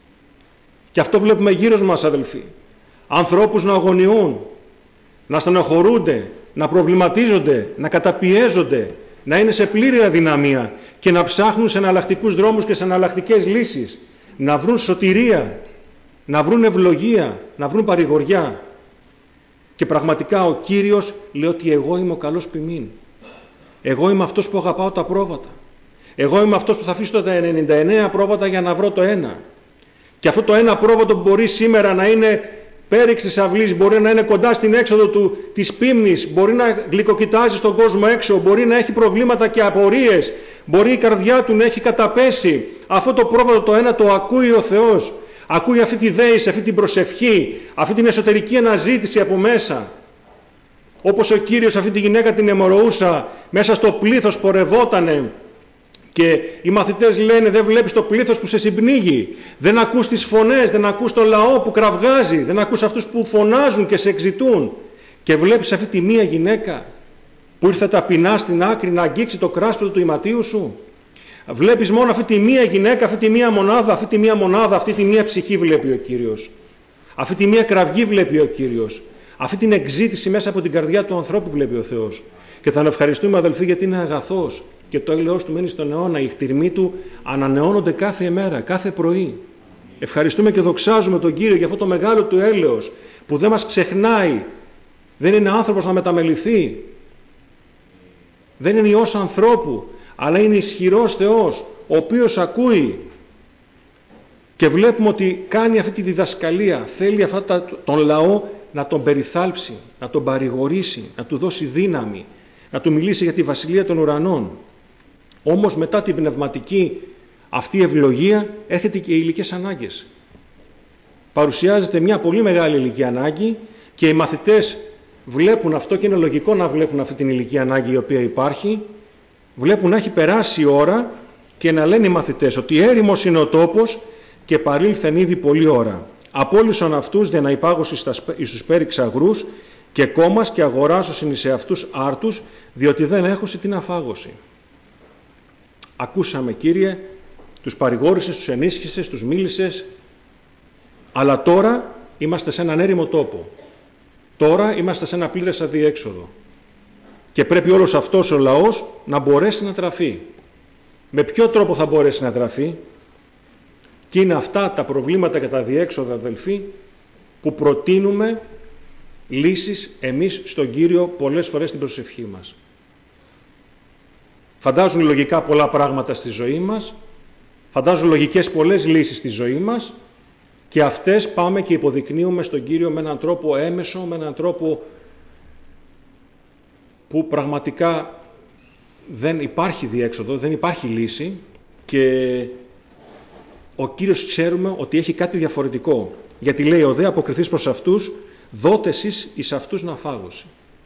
Και αυτό βλέπουμε γύρω μας, αδελφοί. Ανθρώπους να αγωνιούν, να στενοχωρούνται, να προβληματίζονται, να καταπιέζονται, να είναι σε πλήρη αδυναμία και να ψάχνουν σε εναλλακτικούς δρόμους και σε εναλλακτικές λύσεις. Να βρουν σωτηρία, να βρουν ευλογία, να βρουν παρηγοριά. Και πραγματικά ο Κύριος λέει ότι εγώ είμαι ο καλός ποιμήν. Εγώ είμαι αυτός που αγαπάω τα πρόβατα. Εγώ είμαι αυτός που θα αφήσω τα ενενήντα εννέα πρόβατα για να βρω το ένα. Και αυτό το ένα πρόβατο που μπορεί σήμερα να είναι πέριξ της αυλής, μπορεί να είναι κοντά στην έξοδο του, της πίμνης, μπορεί να γλυκοκοιτάζει στον κόσμο έξω, μπορεί να έχει προβλήματα και απορίες, μπορεί η καρδιά του να έχει καταπέσει. Αυτό το πρόβατο το ένα το ακούει ο Θεός. Ακούει αυτή τη δέηση, αυτή την προσευχή, αυτή την εσωτερική αναζήτηση από μέσα. Όπως ο Κύριος αυτή τη γυναίκα την αιμορροούσα, μέσα στο πλήθος πορευότανε και οι μαθητές λένε δεν βλέπεις το πλήθος που σε συμπνίγει, δεν ακούς τις φωνές, δεν ακούς τον λαό που κραυγάζει, δεν ακούς αυτούς που φωνάζουν και σε εξητούν και βλέπεις αυτή τη μία γυναίκα που ήρθε ταπεινά στην άκρη να αγγίξει το κράσπεδο του ιματίου σου. Βλέπεις μόνο αυτή τη μία γυναίκα, αυτή τη μία μονάδα, αυτή τη μία μονάδα, αυτή τη μία ψυχή βλέπει ο Κύριος. Αυτή τη μία κραυγή βλέπει ο Κύριος. Αυτή την εξήτηση μέσα από την καρδιά του ανθρώπου βλέπει ο Θεός. Και θα τον ευχαριστούμε, αδελφοί, γιατί είναι αγαθός και το έλεος του μένει στον αιώνα. Οι χτυρμοί του ανανεώνονται κάθε μέρα, κάθε πρωί. Ευχαριστούμε και δοξάζουμε τον Κύριο για αυτό το μεγάλο του έλεος που δεν μας ξεχνάει. Δεν είναι άνθρωπος να μεταμεληθεί. Δεν είναι Υιός ανθρώπου, αλλά είναι ισχυρός Θεός, ο οποίος ακούει. Και βλέπουμε ότι κάνει αυτή τη διδασκαλία. Θέλει αυτά τα, τον λαό να τον περιθάλψει, να τον παρηγορήσει, να του δώσει δύναμη, να του μιλήσει για τη βασιλεία των ουρανών. Όμως μετά την πνευματική αυτή ευλογία έρχεται και οι υλικές ανάγκες. Παρουσιάζεται μια πολύ μεγάλη υλική ανάγκη και οι μαθητές βλέπουν αυτό και είναι λογικό να βλέπουν αυτή την υλική ανάγκη η οποία υπάρχει. Βλέπουν να έχει περάσει η ώρα και να λένε οι μαθητές ότι έρημος είναι ο τόπος και παρήλθεν ήδη πολλή ώρα. Απόλυσον αυτούς για να υπάγωσι εις τους πέριξ αγρούς και κόμμας και αγοράσωσιν εις εαυτούς άρτους, διότι δεν έχωσι την αφάγωση. Ακούσαμε, Κύριε, τους παρηγόρησες, τους ενίσχυσες, τους μίλησες, αλλά τώρα είμαστε σε έναν έρημο τόπο. Τώρα είμαστε σε ένα πλήρες αδιέξοδο. Και πρέπει όλος αυτός ο λαός να μπορέσει να τραφεί. Με ποιο τρόπο θα μπορέσει να τραφεί? Και είναι αυτά τα προβλήματα και τα διέξοδα, αδελφοί, που προτείνουμε λύσεις εμείς στον Κύριο πολλές φορές στην προσευχή μας. Φαντάζουν λογικά πολλά πράγματα στη ζωή μας, φαντάζουν λογικές πολλές λύσεις στη ζωή μας και αυτές πάμε και υποδεικνύουμε στον Κύριο με έναν τρόπο έμεσο, με έναν τρόπο που πραγματικά δεν υπάρχει διέξοδο, δεν υπάρχει λύση και ο Κύριος ξέρουμε ότι έχει κάτι διαφορετικό. Γιατί λέει ο δε αποκριθείς προς αυτούς, δότε εσείς εις αυτούς να φάγωση.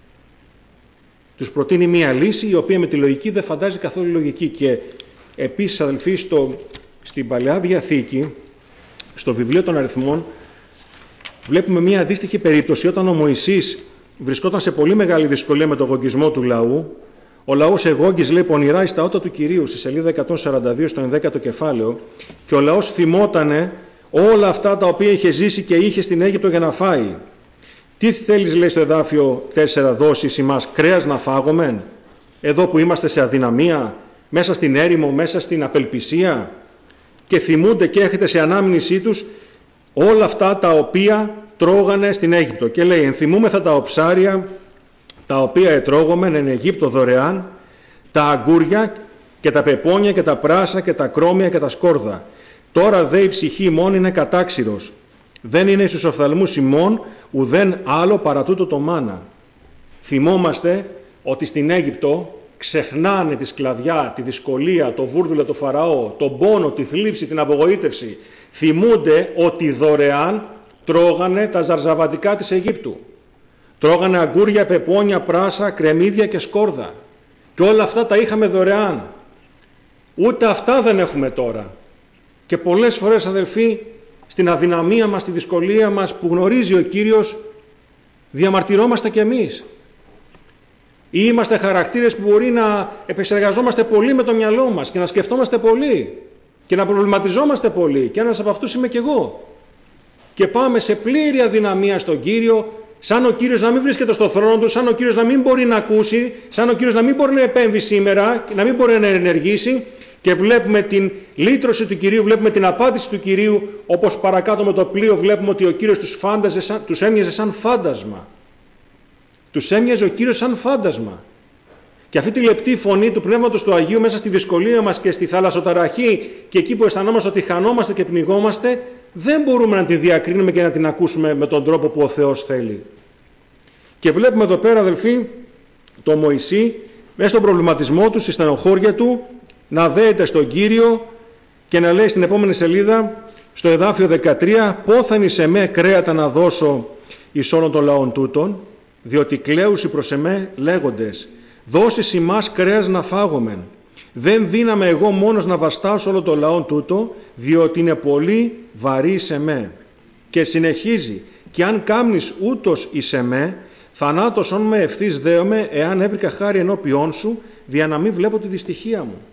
Τους προτείνει μία λύση η οποία με τη λογική δεν φαντάζει καθόλου λογική. Και επίσης, αδελφοί, στο, στην Παλαιά Διαθήκη, στο βιβλίο των Αριθμών, βλέπουμε μία αντίστοιχη περίπτωση όταν ο Μωυσής βρισκόταν σε πολύ μεγάλη δυσκολία με τον γογγισμό του λαού. Ο λαός εγόγγιζε, λέει, πονηρά εις τα ότα του Κυρίου, στη σελίδα εκατόν σαράντα δύο, στο ενδέκατο κεφάλαιο, και ο λαός θυμότανε όλα αυτά τα οποία είχε ζήσει και είχε στην Αίγυπτο για να φάει. Τι θέλεις, λέει στο εδάφιο τέσσερα, δώσεις ημάς κρέας να φάγομεν, εδώ που είμαστε σε αδυναμία, μέσα στην έρημο, μέσα στην απελπισία, και θυμούνται και έχετε σε ανάμνησή τους όλα αυτά τα οποία τρώγανε στην Αίγυπτο. Και λέει, ενθυμούμεθα τα οψάρια τα οποία ετρώγομεν εν Αιγύπτο δωρεάν, τα αγκούρια και τα πεπόνια και τα πράσα και τα κρόμια και τα σκόρδα. Τώρα δε η ψυχή ημών είναι κατάξυρος. Δεν είναι εις τους οφθαλμούς ημών ουδέν άλλο παρά τούτο το μάνα. Θυμόμαστε ότι στην Αίγυπτο ξεχνάνε τη σκλαβιά, τη δυσκολία, το βούρδουλο, το Φαραώ, τον πόνο, τη θλίψη, την απογοήτευση. Θυμούνται ότι δωρεάν τρώγανε τα ζαρζαβατικά της Αιγύπτου. Τρώγανε αγκούρια, πεπόνια, πράσα, κρεμμύδια και σκόρδα. Και όλα αυτά τα είχαμε δωρεάν. Ούτε αυτά δεν έχουμε τώρα. Και πολλές φορές, αδελφοί, στην αδυναμία μας, στη δυσκολία μας που γνωρίζει ο Κύριος, διαμαρτυρόμαστε κι εμείς. Ή είμαστε χαρακτήρες που μπορεί να επεξεργαζόμαστε πολύ με το μυαλό μας και να σκεφτόμαστε πολύ και να προβληματιζόμαστε πολύ. Και ένας από αυτούς είμαι κι εγώ. Και πάμε σε πλήρη αδυναμία στον Κύριο, σαν ο Κύριος να μην βρίσκεται στο θρόνο του, σαν ο Κύριος να μην μπορεί να ακούσει, σαν ο Κύριος να μην μπορεί να επέμβει σήμερα, να μην μπορεί να ενεργήσει, και βλέπουμε την λύτρωση του Κυρίου, βλέπουμε την απάντηση του Κυρίου, όπως παρακάτω με το πλοίο βλέπουμε ότι ο Κύριος τους, φάνταζε, τους έμοιαζε σαν φάντασμα. Τους έμοιαζε ο Κύριος σαν φάντασμα. Και αυτή τη λεπτή φωνή του Πνεύματος του Αγίου μέσα στη δυσκολία μας και στη θαλασσοταραχή και εκεί που αισθανόμαστε ότι χανόμαστε και πνιγόμαστε, δεν μπορούμε να τη διακρίνουμε και να την ακούσουμε με τον τρόπο που ο Θεός θέλει. Και βλέπουμε εδώ πέρα, αδελφοί, το Μωυσή μέσα στον προβληματισμό του, στη στενοχώρια του, να δέεται στον Κύριο και να λέει στην επόμενη σελίδα, στο εδάφιο δεκατρία, «Πόθεν εις εμέ κρέατα να δώσω εις όλων των λαών τούτων, διότι κλαίουσι προς εμέ λέγοντες, δώσεις ημάς κρέας να φάγομεν. Δεν δύναμαι εγώ μόνος να βαστάσω όλο το λαό τούτο, διότι είναι πολύ βαρύ σε μέ». Και συνεχίζει, «Και αν κάμνεις ούτως εις εμέ, θανάτως όν με ευθύς δέομαι, εάν έβρικα χάρη ενώπιόν σου, δια να μην βλέπω τη δυστυχία μου».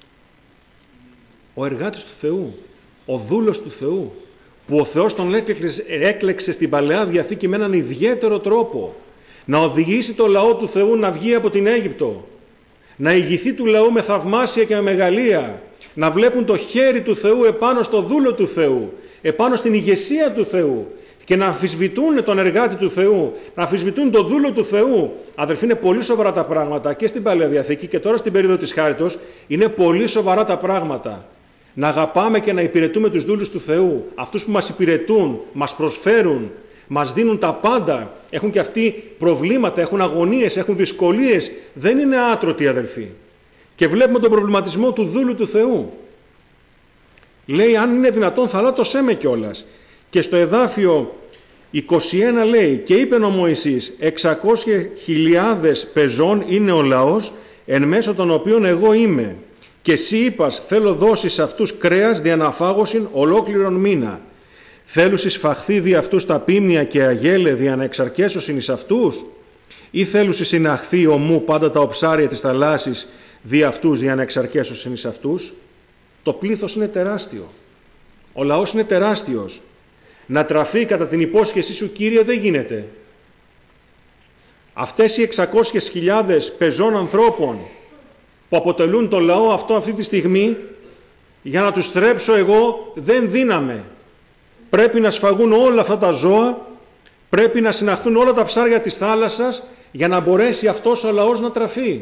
Ο εργάτης του Θεού, ο δούλος του Θεού, που ο Θεός τον έκλεξε, έκλεξε στην Παλαιά Διαθήκη με έναν ιδιαίτερο τρόπο, να οδηγήσει το λαό του Θεού να βγει από την Αίγυπτο, να ηγηθεί του λαού με θαυμάσια και με μεγαλεία, να βλέπουν το χέρι του Θεού επάνω στο δούλο του Θεού, επάνω στην ηγεσία του Θεού και να αμφισβητούν τον εργάτη του Θεού, να αμφισβητούν τον δούλο του Θεού. Αδελφοί, είναι πολύ σοβαρά τα πράγματα και στην Παλαιά Διαθήκη και τώρα στην περίοδο της Χάριτος είναι πολύ σοβαρά τα πράγματα. Να αγαπάμε και να υπηρετούμε τους δούλους του Θεού, αυτούς που μας υπηρετούν, μας προσφέρουν, μας δίνουν τα πάντα. Έχουν και αυτοί προβλήματα, έχουν αγωνίες, έχουν δυσκολίες. Δεν είναι άτρωτοι, αδελφοί. Και βλέπουμε τον προβληματισμό του δούλου του Θεού. Λέει, αν είναι δυνατόν θαλάτωσέ με κιόλας. Και στο εδάφιο είκοσι ένα λέει, και είπε ο Μωυσής, εξακόσιες χιλιάδες πεζών είναι ο λαός, εν μέσω των οποίων εγώ είμαι. Και εσύ είπας, θέλω δώσεις αυτούς κρέας δι' αναφάγωσιν ολόκληρον μήνα. Θέλους εισφαχθεί δι' αυτούς τα πίμνια και αγέλε δι' αναεξαρκέσωσιν εις αυτούς, ή θέλους συναχθεί ομού πάντα τα οψάρια της θαλάσσης δι' αυτούς δι' αναεξαρκέσωσιν εις αυτούς. Το πλήθος είναι τεράστιο. Ο λαός είναι τεράστιος. Να τραφεί κατά την υπόσχεσή σου, Κύριε, δεν γίνεται. Αυτές οι εξακόσιες χιλιάδες πεζών ανθρώπων που αποτελούν το λαό αυτό αυτή τη στιγμή, για να τους θρέψω εγώ δεν δύναμαι. Πρέπει να σφαγούν όλα αυτά τα ζώα, πρέπει να συναχθούν όλα τα ψάρια της θάλασσας για να μπορέσει αυτός ο λαός να τραφεί.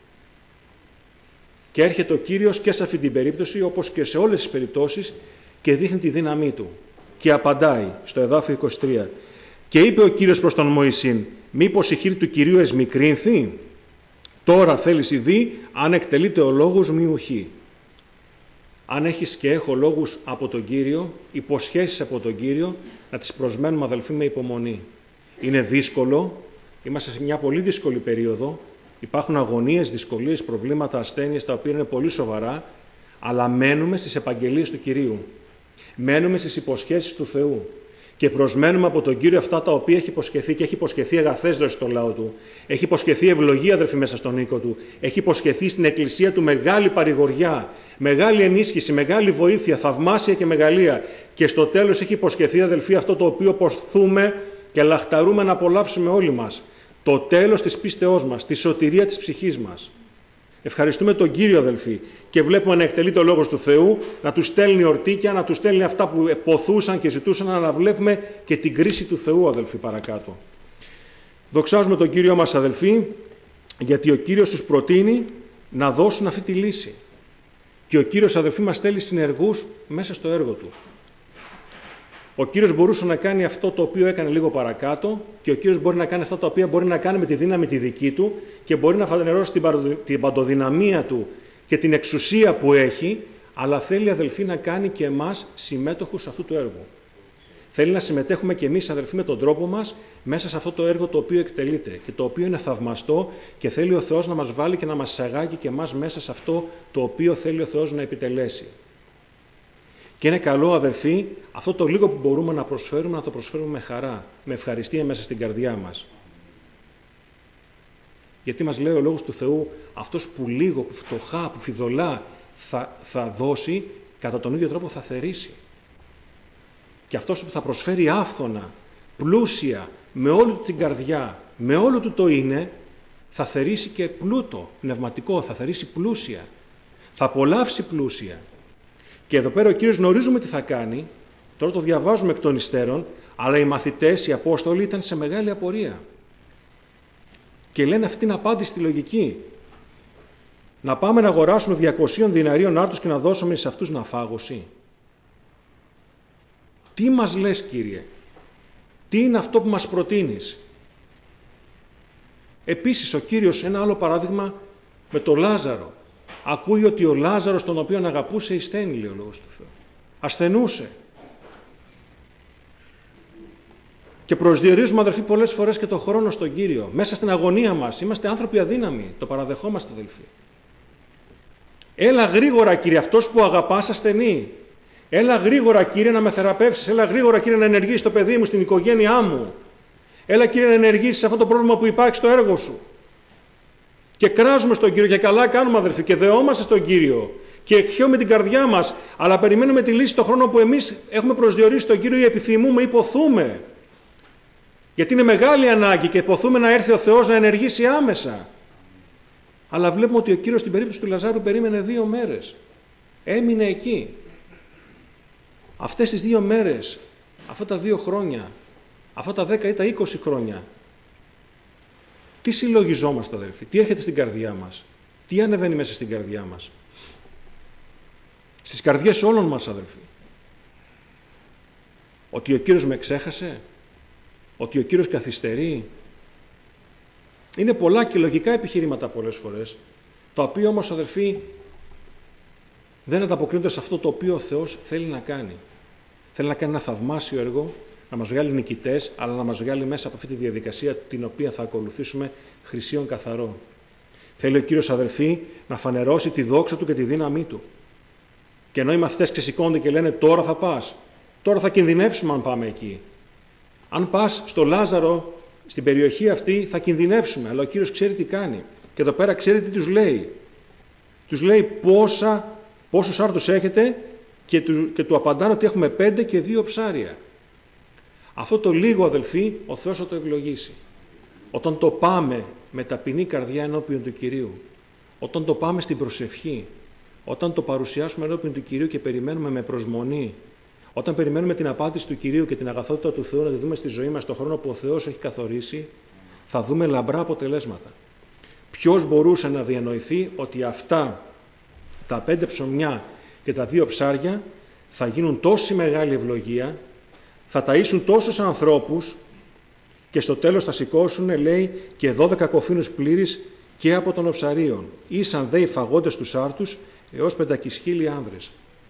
Και έρχεται ο Κύριος και σε αυτή την περίπτωση, όπως και σε όλες τις περιπτώσεις, και δείχνει τη δύναμή του. Και απαντάει στο εδάφιο είκοσι τρία. Και είπε ο Κύριος προς τον Μωυσήν, μήπως η χείρ του Κυρίου εσμικρύνθη? Τώρα θέλεις ειδεί, αν εκτελείται ο λόγος μη ουχή. Αν έχεις και έχω λόγους από τον Κύριο, υποσχέσεις από τον Κύριο, να τις προσμένουμε, αδελφοί, με υπομονή. Είναι δύσκολο, είμαστε σε μια πολύ δύσκολη περίοδο, υπάρχουν αγωνίες, δυσκολίες, προβλήματα, ασθένειες, τα οποία είναι πολύ σοβαρά, αλλά μένουμε στις επαγγελίες του Κυρίου. Μένουμε στις υποσχέσεις του Θεού και προσμένουμε από τον Κύριο αυτά τα οποία έχει υποσχεθεί, και έχει υποσχεθεί αγαθές δόσεις στο λαό του. Έχει υποσχεθεί ευλογία, αδελφοί, μέσα στον οίκο του. Έχει υποσχεθεί στην εκκλησία του μεγάλη παρηγοριά, μεγάλη ενίσχυση, μεγάλη βοήθεια, θαυμάσια και μεγαλεία. Και στο τέλος έχει υποσχεθεί, αδελφοί, αυτό το οποίο ποθούμε και λαχταρούμε να απολαύσουμε όλοι μας. Το τέλος της πίστεώς μας, τη σωτηρία της ψυχής μας. Ευχαριστούμε τον Κύριο, αδελφοί, και βλέπουμε να εκτελεί το λόγος του Θεού, να τους στέλνει ορτίκια, να τους στέλνει αυτά που ποθούσαν και ζητούσαν, αλλά βλέπουμε και την κρίση του Θεού, αδελφοί, παρακάτω. Δοξάζουμε τον Κύριο μας, αδελφοί, γιατί ο Κύριος τους προτείνει να δώσουν αυτή τη λύση. Και ο Κύριος, αδελφοί, μας στέλνει συνεργούς μέσα στο έργο του. Ο Κύριος μπορούσε να κάνει αυτό το οποίο έκανε λίγο παρακάτω, και ο Κύριος μπορεί να κάνει αυτά τα οποία μπορεί να κάνει με τη δύναμη τη δική του, και μπορεί να φανερώσει την παντοδυναμία του και την εξουσία που έχει, αλλά θέλει, αδελφοί, να κάνει και εμάς συμμέτοχους αυτού του έργου. Θέλει να συμμετέχουμε και εμείς, αδελφοί, με τον τρόπο μας μέσα σε αυτό το έργο το οποίο εκτελείται και το οποίο είναι θαυμαστό, και θέλει ο Θεός να μας βάλει και να μας εισαγάγει και εμάς μέσα σε αυτό το οποίο θέλει ο Θεός να επιτελέσει. Και είναι καλό, αδελφοί, αυτό το λίγο που μπορούμε να προσφέρουμε, να το προσφέρουμε με χαρά, με ευχαριστία μέσα στην καρδιά μας. Γιατί μας λέει ο Λόγος του Θεού, αυτός που λίγο, που φτωχά, που φιδωλά θα, θα δώσει, κατά τον ίδιο τρόπο θα θερήσει. Και αυτός που θα προσφέρει άφθονα, πλούσια, με όλη του την καρδιά, με όλο του το είναι, θα θερήσει και πλούτο, πνευματικό, θα θερήσει πλούσια, θα απολαύσει πλούσια. Και εδώ πέρα ο Κύριος γνωρίζουμε τι θα κάνει, τώρα το διαβάζουμε εκ των υστέρων, αλλά οι μαθητές, οι Απόστολοι ήταν σε μεγάλη απορία. Και λένε αυτή την απάντηση στη λογική. Να πάμε να αγοράσουμε διακοσίων διναρίων άρτους και να δώσουμε σε αυτούς να φάγωση. Τι μας λες, Κύριε? Τι είναι αυτό που μας προτείνεις? Επίσης ο Κύριος, ένα άλλο παράδειγμα με τον Λάζαρο. Ακούει ότι ο Λάζαρος, τον οποίον αγαπούσε, ασθένει, λέει ο Λόγος του Θεού. Ασθενούσε. Και προσδιορίζουμε, αδελφοί, πολλές φορές και τον χρόνο στον Κύριο. Μέσα στην αγωνία μας είμαστε άνθρωποι αδύναμοι. Το παραδεχόμαστε, αδελφοί. Έλα γρήγορα, Κύριε, αυτός που αγαπάς ασθενεί. Έλα γρήγορα, Κύριε, να με θεραπεύσεις. Έλα γρήγορα, Κύριε, να ενεργήσεις το παιδί μου, στην οικογένειά μου. Έλα, Κύριε, να ενεργήσεις αυτό το πρόβλημα που υπάρχει στο έργο σου. Και κράζουμε στον Κύριο, και καλά κάνουμε, αδελφοί, και δεόμαστε στον Κύριο και εκχέουμε την καρδιά μας, αλλά περιμένουμε τη λύση στον χρόνο που εμείς έχουμε προσδιορίσει στον Κύριο ή επιθυμούμε ή ποθούμε. Γιατί είναι μεγάλη ανάγκη και ποθούμε να έρθει ο Θεός να ενεργήσει άμεσα. Αλλά βλέπουμε ότι ο Κύριος στην περίπτωση του Λαζάρου περίμενε δύο μέρες. Έμεινε εκεί. αυτές τις δύο μέρες, αυτά τα δύο χρόνια, αυτά τα δέκα ή τα είκοσι χρόνια, τι συλλογιζόμαστε, αδελφοί, τι έρχεται στην καρδιά μας, τι ανεβαίνει μέσα στην καρδιά μας, στις καρδιές όλων μας, αδελφοί. Ότι ο Κύριος με ξέχασε, ότι ο Κύριος καθυστερεί. Είναι πολλά και λογικά επιχειρήματα πολλές φορές, τα οποία όμως, αδελφοί, δεν ανταποκρίνονται σε αυτό το οποίο ο Θεός θέλει να κάνει. Θέλει να κάνει ένα θαυμάσιο έργο, να μας βγάλει νικητές, αλλά να μας βγάλει μέσα από αυτή τη διαδικασία την οποία θα ακολουθήσουμε χρυσίον καθαρό. Θέλει ο Κύριος, αδελφοί, να φανερώσει τη δόξα Του και τη δύναμή Του. Και ενώ οι μαθητές ξεσηκώνονται και λένε τώρα θα πας, τώρα θα κινδυνεύσουμε αν πάμε εκεί. Αν πας στο Λάζαρο, στην περιοχή αυτή, θα κινδυνεύσουμε, αλλά ο Κύριος ξέρει τι κάνει. Και εδώ πέρα ξέρει τι τους λέει. Τους λέει πόσα, πόσους άρτους έχετε και του, και του απαντάνε ότι έχουμε πέντε και δύο ψάρια. Αυτό το λίγο, αδελφοί, ο Θεός θα το ευλογήσει. Όταν το πάμε με ταπεινή καρδιά ενώπιον του Κυρίου, όταν το πάμε στην προσευχή, όταν το παρουσιάσουμε ενώπιον του Κυρίου και περιμένουμε με προσμονή, όταν περιμένουμε την απάντηση του Κυρίου και την αγαθότητα του Θεού να τη δούμε στη ζωή μας στον χρόνο που ο Θεός έχει καθορίσει, θα δούμε λαμπρά αποτελέσματα. Ποιος μπορούσε να διανοηθεί ότι αυτά τα πέντε ψωμιά και τα δύο ψάρια θα γίνουν τόση μεγάλη ευλογία, θα ταΐσουν τόσους ανθρώπους και στο τέλος θα σηκώσουν, λέει, και δώδεκα κοφίνους πλήρεις και από των οψαρίων. Ήσαν δε οι φαγόντες τους άρτους έως πεντακισχίλιοι άνδρες.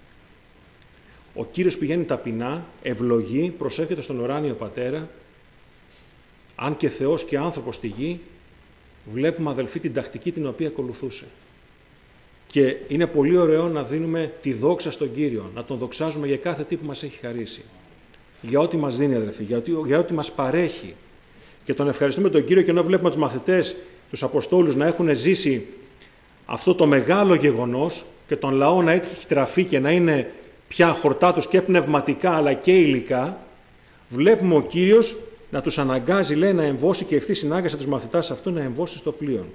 Ο Κύριος πηγαίνει ταπεινά, ευλογεί, προσεύχεται στον ουράνιο Πατέρα. Αν και Θεός και άνθρωπος στη γη, βλέπουμε, αδελφοί, την τακτική την οποία ακολουθούσε. Και είναι πολύ ωραίο να δίνουμε τη δόξα στον Κύριο, να Τον δοξάζουμε για κάθε τι που μας έχει χαρίσει. Για ό,τι μας δίνει, αδελφοί, για ό,τι, για ό,τι μας παρέχει. Και Τον ευχαριστούμε τον Κύριο, και ενώ βλέπουμε τους μαθητές, τους Αποστόλους να έχουν ζήσει αυτό το μεγάλο γεγονός και τον λαό να έχει τραφεί και να είναι πια χορτά τους και πνευματικά αλλά και υλικά, βλέπουμε ο Κύριος να τους αναγκάζει, λέει, να εμβώσει, και ευθύς συνάγκασε τους μαθητάς αυτού να εμβώσει στο πλοίο.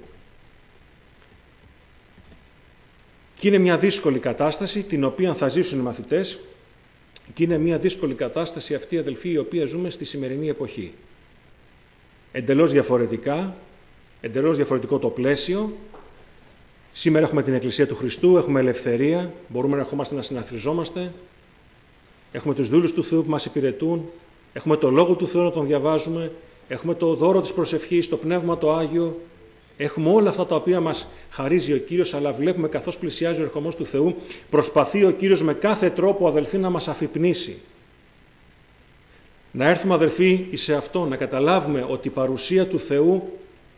Και είναι μια δύσκολη κατάσταση την οποία θα ζήσουν οι μαθητές, και είναι μια δύσκολη κατάσταση αυτή, αδελφοί, η οποία ζούμε στη σημερινή εποχή. Εντελώς διαφορετικά, εντελώς διαφορετικό το πλαίσιο. Σήμερα έχουμε την Εκκλησία του Χριστού, έχουμε ελευθερία, μπορούμε να ερχόμαστε να συναθριζόμαστε, έχουμε τους δούλους του Θεού που μας υπηρετούν, έχουμε το Λόγο του Θεού να τον διαβάζουμε, έχουμε το δώρο της προσευχής, το Πνεύμα το Άγιο, έχουμε όλα αυτά τα οποία μας χαρίζει ο Κύριος, αλλά βλέπουμε καθώς πλησιάζει ο ερχομός του Θεού, προσπαθεί ο Κύριος με κάθε τρόπο, αδελφοί, να μας αφυπνίσει. Να έρθουμε, αδελφοί, σε αυτό, να καταλάβουμε ότι η παρουσία του Θεού,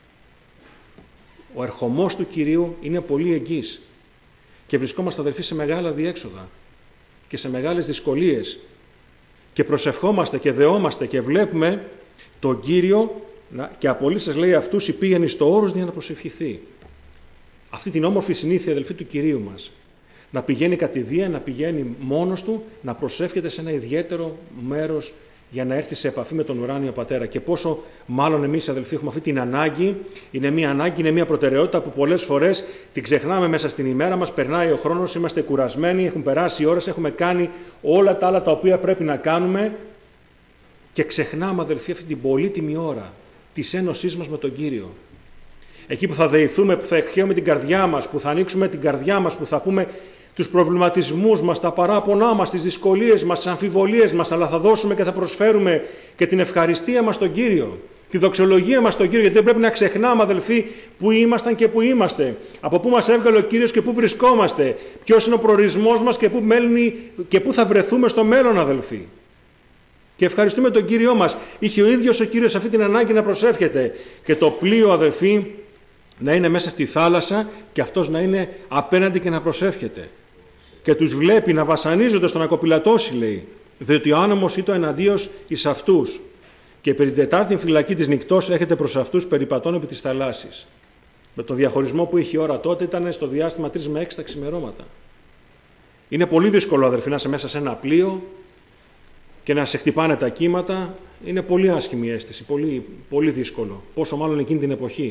ο ερχομός του Κυρίου είναι πολύ εγγύς και βρισκόμαστε, αδελφοί, σε μεγάλα διέξοδα και σε μεγάλες δυσκολίες και προσευχόμαστε και δεόμαστε και βλέπουμε τον Κύριο και απολύσσες, λέει, αυτούς οι πήγαινε στο όρος για να προσευχηθεί. Αυτή την όμορφη συνήθεια, αδελφοί, του Κυρίου μας. Να πηγαίνει κατηδία, να πηγαίνει μόνος του, να προσεύχεται σε ένα ιδιαίτερο μέρος για να έρθει σε επαφή με τον ουράνιο Πατέρα. Και πόσο μάλλον εμείς, αδελφοί, έχουμε αυτή την ανάγκη. Είναι μια ανάγκη, είναι μια προτεραιότητα που πολλές φορές την ξεχνάμε μέσα στην ημέρα μας. Περνάει ο χρόνος, είμαστε κουρασμένοι, έχουν περάσει οι ώρες, έχουμε κάνει όλα τα άλλα τα οποία πρέπει να κάνουμε και ξεχνάμε, αδελφοί, αυτή την πολύτιμη ώρα της ένωσής μας με τον Κύριο. Εκεί που θα δεηθούμε, που θα εκχέουμε την καρδιά μας, που θα ανοίξουμε την καρδιά μας, που θα πούμε τους προβληματισμούς μας, τα παράπονά μας, τις δυσκολίες μας, τις αμφιβολίες μας, αλλά θα δώσουμε και θα προσφέρουμε και την ευχαριστία μας στον Κύριο, τη δοξολογία μας στον Κύριο, γιατί δεν πρέπει να ξεχνάμε, αδελφοί, που ήμασταν και που είμαστε, από πού μας έβγαλε ο Κύριος και πού βρισκόμαστε, ποιος είναι ο προορισμός μας και πού, μένει, και πού θα βρεθούμε στο μέλλον, αδελφοί. Και ευχαριστούμε τον Κύριό μας. Είχε ο ίδιος ο Κύριος αυτή την ανάγκη να προσεύχεται και το πλοίο, αδελφοί, να είναι μέσα στη θάλασσα και αυτός να είναι απέναντι και να προσεύχεται. Και τους βλέπει να βασανίζονται στο να κοπηλατώσει, λέει, διότι ο άνομος ήταν εναντίος εις αυτούς. Και περί την τετάρτη φυλακή της νυκτός έχετε προς αυτούς περιπατών επί της θαλάσσης. Με το διαχωρισμό που είχε η ώρα τότε ήταν στο διάστημα τρεις με έξι τα ξημερώματα. Είναι πολύ δύσκολο, αδερφοί, να είσαι μέσα σε ένα πλοίο και να σε χτυπάνε τα κύματα. Είναι πολύ άσχημη αίσθηση, πολύ, πολύ δύσκολο. Πόσο μάλλον εκείνη την εποχή.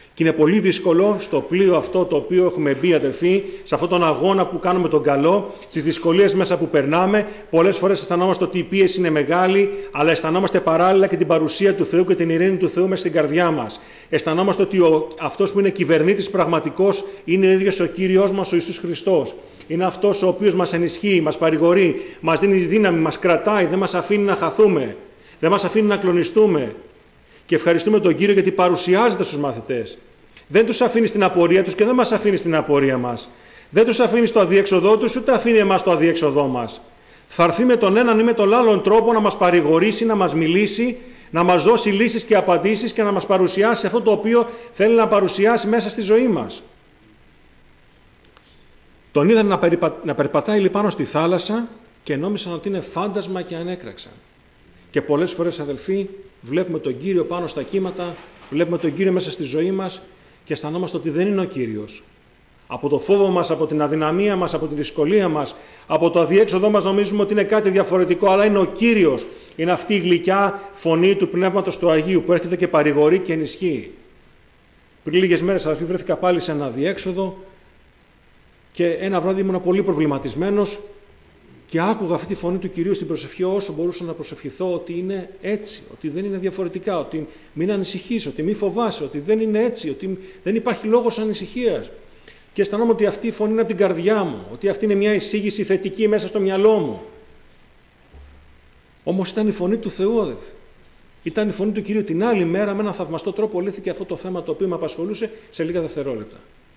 Και είναι πολύ δύσκολο στο πλοίο αυτό το οποίο έχουμε μπει, αδελφοί, σε αυτόν τον αγώνα που κάνουμε τον καλό, στις δυσκολίες μέσα που περνάμε. Πολλές φορές αισθανόμαστε ότι η πίεση είναι μεγάλη, αλλά αισθανόμαστε παράλληλα και την παρουσία του Θεού και την ειρήνη του Θεού μέσα στην καρδιά μας. Αισθανόμαστε ότι ο, αυτός που είναι κυβερνήτης πραγματικός είναι ο ίδιος ο Κύριος μας, ο Ιησούς Χριστός. Είναι αυτός ο οποίος μας ενισχύει, μας παρηγορεί, μας δίνει δύναμη, μας κρατάει, δεν μας αφήνει να χαθούμε, δεν μας αφήνει να κλονιστούμε. Και ευχαριστούμε τον Κύριο γιατί παρουσιάζεται στους μαθητές. Δεν τους αφήνει στην απορία τους και δεν μας αφήνει στην απορία μας. Δεν τους αφήνει στο αδιέξοδό τους, ούτε αφήνει εμάς στο αδιέξοδό μας. Θα έρθει με τον έναν ή με τον άλλον τρόπο να μας παρηγορήσει, να μας μιλήσει, να μας δώσει λύσεις και απαντήσεις και να μας παρουσιάσει αυτό το οποίο θέλει να παρουσιάσει μέσα στη ζωή μας. Τον είδαν να, περιπα... να περπατάει λοιπόν στη θάλασσα και νόμισαν ότι είναι φάντασμα και ανέκραξαν. Και πολλές φορές, αδελφοί, βλέπουμε τον Κύριο πάνω στα κύματα, βλέπουμε τον Κύριο μέσα στη ζωή μας και αισθανόμαστε ότι δεν είναι ο Κύριος. Από το φόβο μας, από την αδυναμία μας, από τη δυσκολία μας, από το αδιέξοδό μας νομίζουμε ότι είναι κάτι διαφορετικό, αλλά είναι ο Κύριος. Είναι αυτή η γλυκιά φωνή του Πνεύματος του Αγίου που έρχεται και παρηγορεί και ενισχύει. Πριν λίγες μέρες, αδελφοί, βρέθηκα πάλι σε ένα αδιέξοδο και ένα βράδυ ήμουν πολύ προβληματισμένος και άκουγα αυτή τη φωνή του Κυρίου στην προσευχή όσο μπορούσα να προσευχηθώ ότι είναι έτσι, ότι δεν είναι διαφορετικά, ότι μην ανησυχείς, ότι μην φοβάσαι, ότι δεν είναι έτσι, ότι δεν υπάρχει λόγος ανησυχίας. Και αισθανόμαι ότι αυτή η φωνή είναι από την καρδιά μου, ότι αυτή είναι μια εισήγηση θετική μέσα στο μυαλό μου. Όμως ήταν η φωνή του Θεού, αδελφοί. Ήταν η φωνή του Κυρίου. Την άλλη μέρα με έναν θαυμαστό τρόπο λύθηκε αυτό το θέμα το οποίο με απασχολούσε σε λίγα δευτερόλεπτα.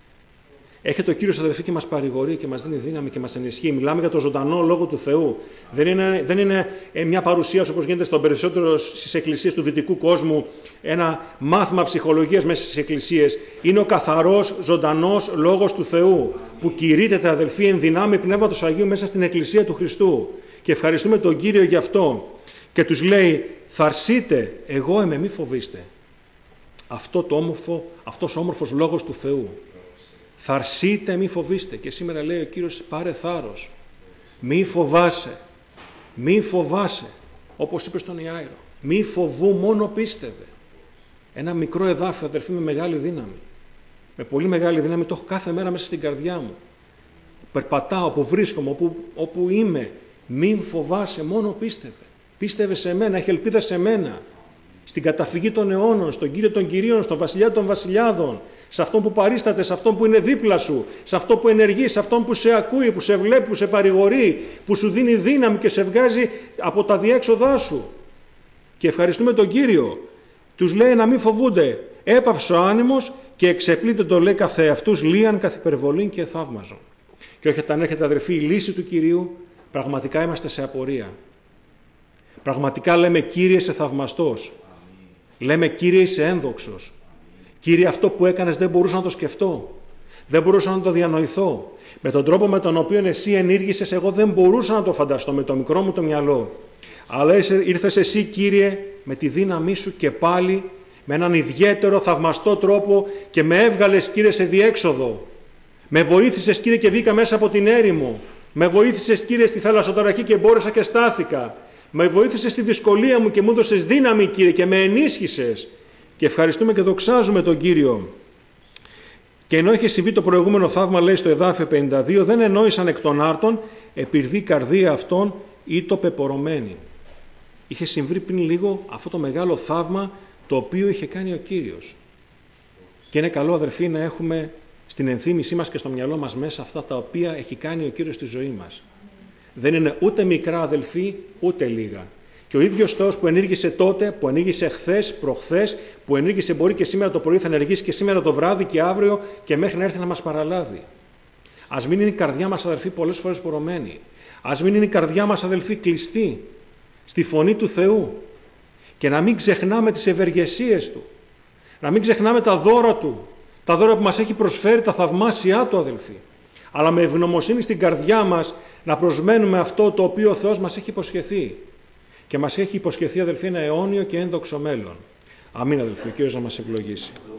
Έχετε ο Κύριος, αδελφοί, και μας παρηγορεί και μας δίνει δύναμη και μας ενισχύει. Μιλάμε για το ζωντανό Λόγο του Θεού. Δεν είναι, δεν είναι μια παρουσίαση όπως γίνεται στον περισσότερο στις εκκλησίες του δυτικού κόσμου, ένα μάθημα ψυχολογίας μέσα στις εκκλησίες. Είναι ο καθαρός, ζωντανός Λόγος του Θεού που κηρύττεται, αδελφοί, εν δυνάμει Πνεύματος Αγίου μέσα στην εκκλησία του Χριστού. Και ευχαριστούμε τον Κύριο γι' αυτό. Και τους λέει, θαρσείτε, εγώ είμαι, μη φοβήστε. Αυτό το όμορφο, αυτός ο όμορφος Λόγος του Θεού. Θαρσείτε, μη φοβήστε. Και σήμερα λέει ο Κύριος, πάρε θάρρος. Μη φοβάσαι. Μη φοβάσαι. Όπως είπε στον Ιάηρο. Μη φοβού, μόνο πίστευε. Ένα μικρό εδάφιο, αδερφοί, με μεγάλη δύναμη. Με πολύ μεγάλη δύναμη, το έχω κάθε μέρα μέσα στην καρδιά μου. Περπατάω, όπου βρίσκομαι, όπου, όπου είμαι. Μην φοβάσαι, μόνο πίστευε. Πίστευε σε μένα, έχει ελπίδα σε μένα. Στην καταφυγή των αιώνων, στον Κύριο των Κυρίων, στον Βασιλιά των Βασιλιάδων, σε αυτόν που παρίσταται, σε αυτόν που είναι δίπλα σου, σε αυτόν που ενεργεί, σε αυτόν που σε ακούει, που σε βλέπει, που σε παρηγορεί, που σου δίνει δύναμη και σε βγάζει από τα διέξοδά σου. Και ευχαριστούμε τον Κύριο. Τους λέει να μην φοβούνται. Έπαυσε ο άνιμος και εξεπλείται το λέει καθεαυτούς λίαν καθ' υπερβολήν και θαύμαζον. Και όχι όταν έρχεται, αδερφοί, η λύση του Κυρίου, πραγματικά είμαστε σε απορία. Πραγματικά λέμε, Κύριε, είσαι θαυμαστός. Λέμε, Κύριε, είσαι ένδοξος. Κύριε, αυτό που έκανες δεν μπορούσα να το σκεφτώ. Δεν μπορούσα να το διανοηθώ. Με τον τρόπο με τον οποίο εσύ ενήργησες, εγώ δεν μπορούσα να το φανταστώ με το μικρό μου το μυαλό. Αλλά ήρθες εσύ, Κύριε, με τη δύναμή σου και πάλι με έναν ιδιαίτερο θαυμαστό τρόπο και με έβγαλες, Κύριε, σε διέξοδο. Με βοήθησες, Κύριε, και βγήκα μέσα από την έρημο. Με βοήθησες, Κύριε, στη θαλασσοταραχή και μπόρεσα και στάθηκα. Με βοήθησες στη δυσκολία μου και μου έδωσες δύναμη, Κύριε, και με ενίσχυσες. Και ευχαριστούμε και δοξάζουμε τον Κύριο. Και ενώ είχε συμβεί το προηγούμενο θαύμα, λέει στο εδάφιο πενήντα δύο, δεν ενόησαν εκ των άρτων, επιρδεί καρδία αυτών ή το πεπορωμένη. Είχε συμβεί πριν λίγο αυτό το μεγάλο θαύμα το οποίο είχε κάνει ο Κύριος. Και είναι καλό, αδερφοί, να έχουμε στην ενθύμησή μας και στο μυαλό μας μέσα αυτά τα οποία έχει κάνει ο Κύριος στη ζωή μας. Δεν είναι ούτε μικρά, αδελφοί, ούτε λίγα. Και ο ίδιος Θεός που ενήργησε τότε, που ενήργησε χθες, προχθές, που ενήργησε μπορεί και σήμερα το πρωί, θα ενεργήσει και σήμερα το βράδυ και αύριο και μέχρι να έρθει να μας παραλάβει. Ας μην είναι η καρδιά μας, αδελφοί, πολλές φορές πορωμένη. Ας μην είναι η καρδιά μας, αδελφοί, κλειστή στη φωνή του Θεού. Και να μην ξεχνάμε τις ευεργεσίες Του. Να μην ξεχνάμε τα δώρα Του. Τα δώρα που μας έχει προσφέρει, τα θαυμάσια Του, αδελφοί. Αλλά με ευγνωμοσύνη στην καρδιά μας να προσμένουμε αυτό το οποίο ο Θεός μας έχει υποσχεθεί. Και μας έχει υποσχεθεί, αδελφοί, ένα αιώνιο και ένδοξο μέλλον. Αμήν, αδελφοί. Ο Κύριος να μας ευλογήσει.